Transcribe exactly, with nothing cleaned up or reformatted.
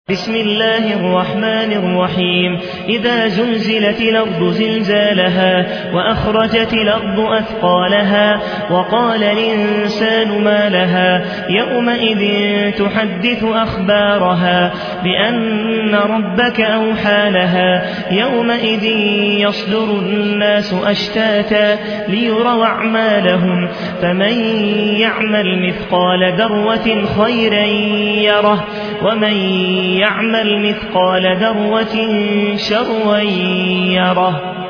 بسم الله الرحمن الرحيم إذا زلزلت الأرض زلزالها وأخرجت الأرض أثقالها وقال الإنسان ما لها يومئذ تحدث أخبارها بأن ربك أوحى لها يومئذ يصدر الناس أشتاتا ليروا أعمالهم فمن يعمل مثقال ذرة خيرا يره ومن يعمل مثقال ذرة شرا يره.